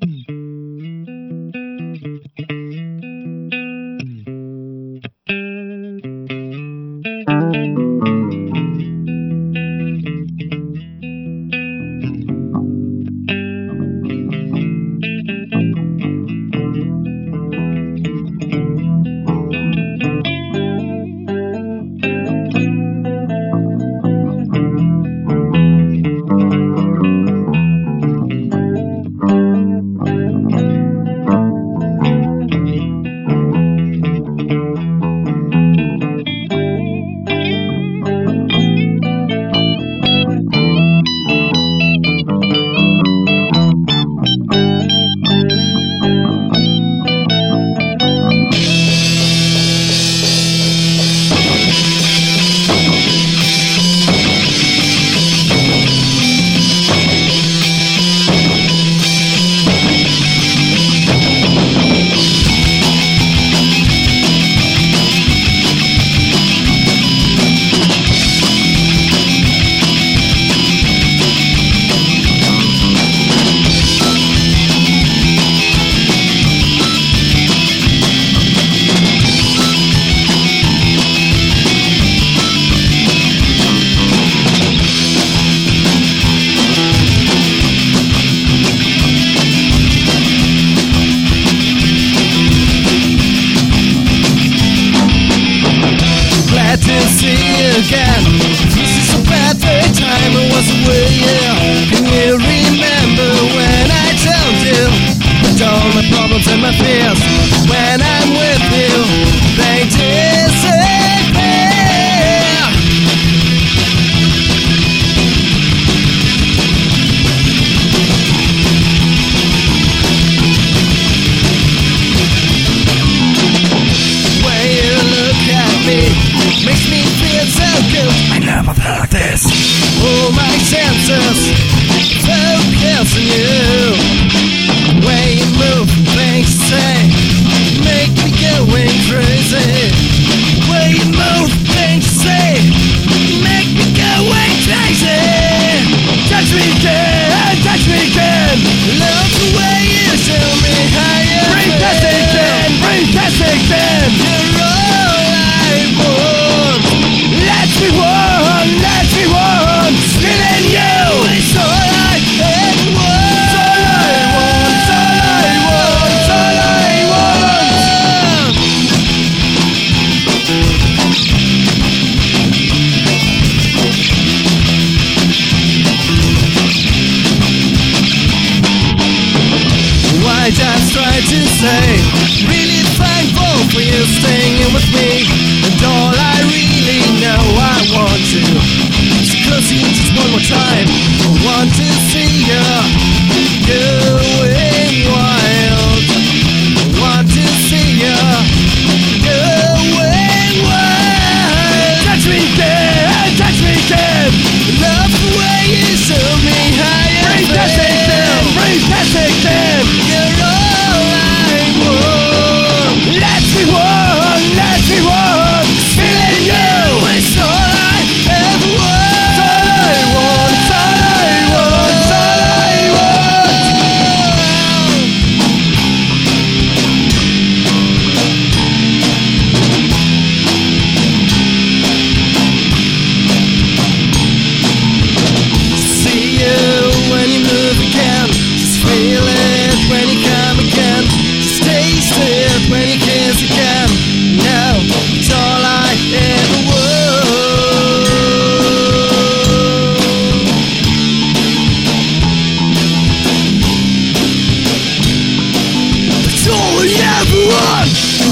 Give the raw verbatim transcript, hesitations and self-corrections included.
Again, this is a bad third time I was away, yeah. Can you remember when I told you that all my problems and my fears, when I'm with you, they disappear? The way you look at me makes me feel so good. I never felt like this. All my senses focus on you. The way you move, things you say, make me going crazy. The way you move, things you say, make me going crazy. Touch me again, touch me again. Love the way you show me how you bring that again, bring that again. You're all I want. Let's be one, let's be one. Me and you, it's all I ever want. It's all I want, it's all I want, it's all I want. Why just try to say, really thankful for you staying in with me. And all I really know I want to is close you just one more time. I want to see you going wild. I want to see you going wild. Touch me again, touch me again. Love the way you show me how you bring that again, bring that again. You're all I want. Let's be one, let's be one. Feeling you, it's all I ever want. It's all I want, it's all I want, it's all I want. See you when you move again. Just feel it when you come again. Just taste it when you kiss again. Now it's all I ever want. It's all I ever want.